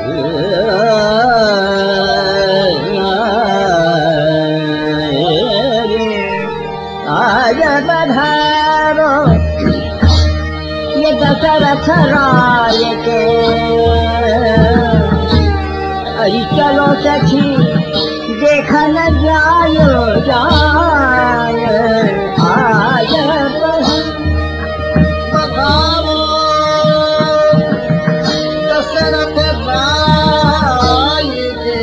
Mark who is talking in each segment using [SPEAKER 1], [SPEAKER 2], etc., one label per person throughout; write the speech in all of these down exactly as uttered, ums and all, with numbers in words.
[SPEAKER 1] आज बधारो ये दशरथ राय के, अरे चलो सखी देखन जायो जाय। आज
[SPEAKER 2] बधारो दशरथ राय के,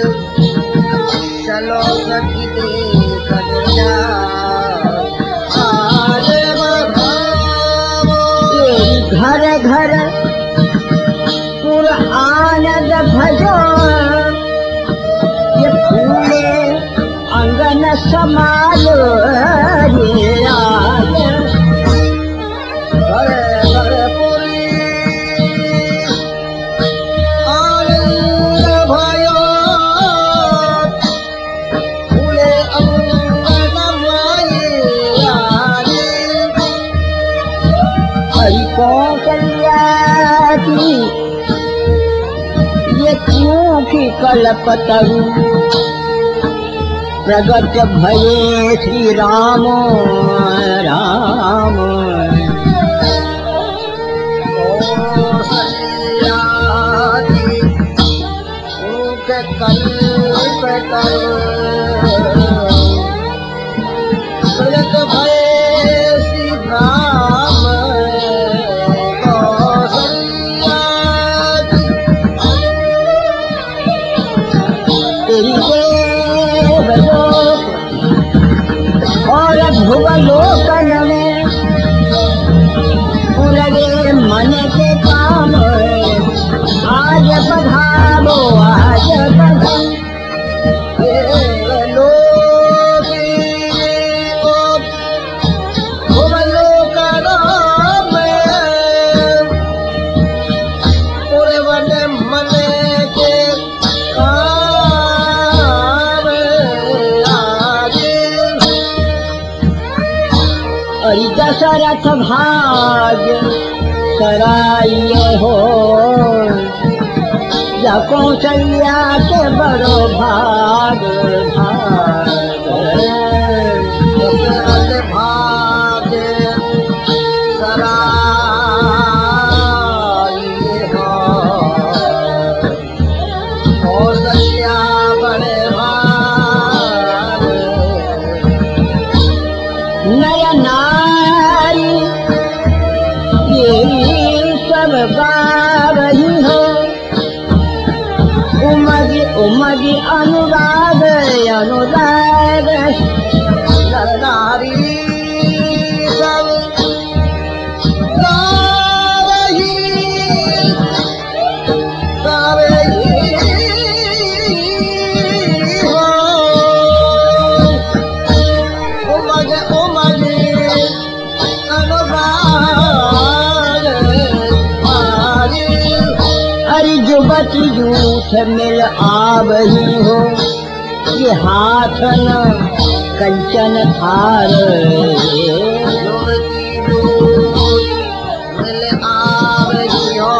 [SPEAKER 2] चलो सखी देखन जाय। आज बधारो
[SPEAKER 1] घर घर पुर आनंद भजो, ये फूले अंगन समालो। ये आज
[SPEAKER 2] घरे घरे पुरी आनंद भयो, फूले अंगन माये आगे।
[SPEAKER 1] हरि कौशल्या की ये क्यों की कल्पतरु, प्रगट भये श्री राम राम।
[SPEAKER 2] कौशल्या की मुख कल्पतरु, प्रगट भये श्री राम। कौशल्या
[SPEAKER 1] तेरी देवलोक और भुवलोकन में पूरे मन के काम, आज पधारो आज पधारो। अरे दशरथ भाग्य सराइए हो, या कौशल्या के बड़ो भाग भाग।
[SPEAKER 2] दशरथ भाग्य सराइए हो, कौशल्या बड़े भाग।
[SPEAKER 1] नय नारी ये सब गावही हो, उमगी उमगी अनुराग अनुराग।
[SPEAKER 2] नारी सब गावही गावही हो, उमग उमगी अनुराग नारी।
[SPEAKER 1] अरे जुबती जूठ मिल आवही हो, ये हाथ न कंचन थार।
[SPEAKER 2] युवती दूत मिल आवही हो,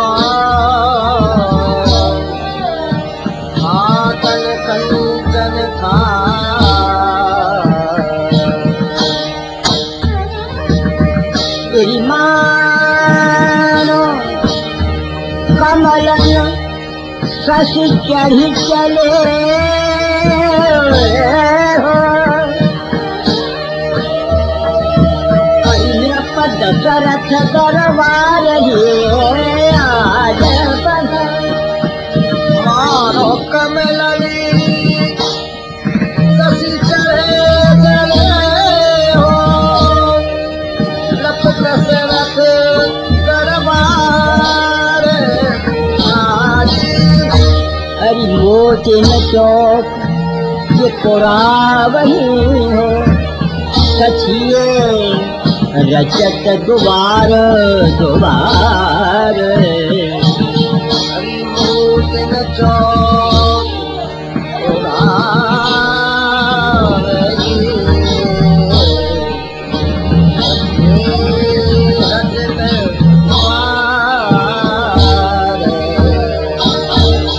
[SPEAKER 2] हाथन कंचन थार।
[SPEAKER 1] तेरी मानो कमलन शशि चढ़ी चले हो, दशरथ दरबार ये आज
[SPEAKER 2] मानो कमलनी शशि चढ़े चले हो, लप दशरथ दरबार आज।
[SPEAKER 1] अरे मोती न चौक ये कोरावही हो, सचिए रचत दुबार दुबार।
[SPEAKER 2] हरि मोती न चौक कोरावही, रचत दुबार।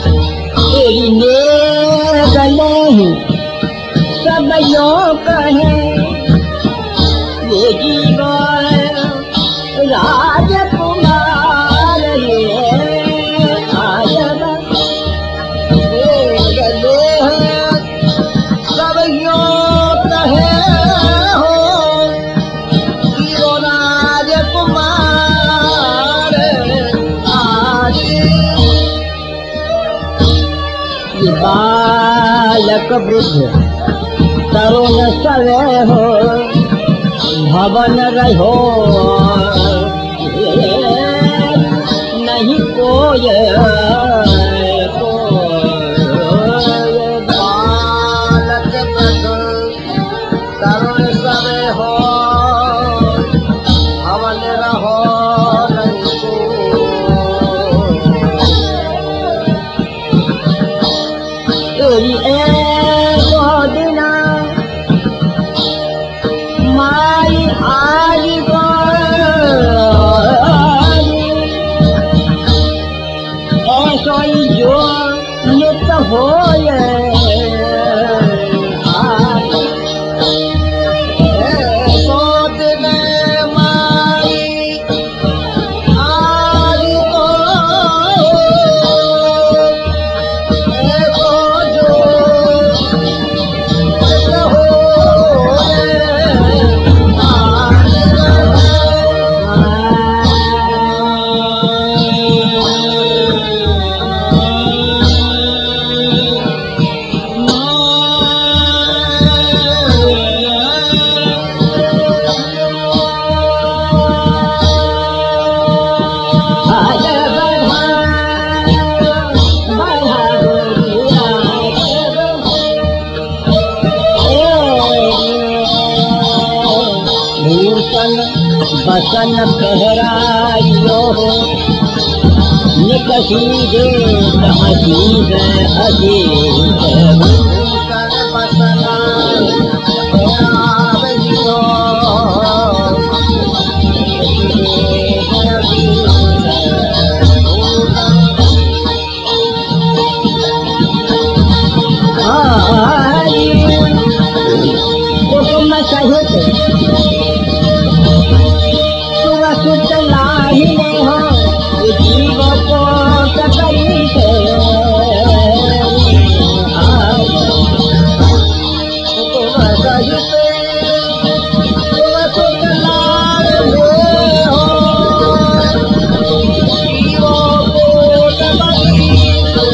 [SPEAKER 1] बालक वृद्ध तरुण सवे हो भवन रहो नहीं कोय
[SPEAKER 2] बालक वृद्ध तरुण सवे हो भवन रहो नहीं
[SPEAKER 1] कोई एको दिना माई आज ऐसो जो नित होय बसन पहराइयो निकसी दे हसीब हसीब
[SPEAKER 2] बसन पहराइयो
[SPEAKER 1] हुक्म सहित सुत लाहिने हो जीव को सकरी से
[SPEAKER 2] हुक्म सहित सुत लाहिने हो जीव को सकरी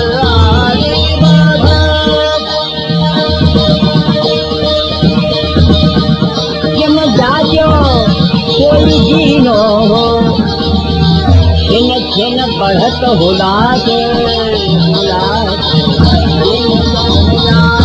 [SPEAKER 1] जम जाचो कोई जीनो हो छिन छिन बढ़त हुलास हुलास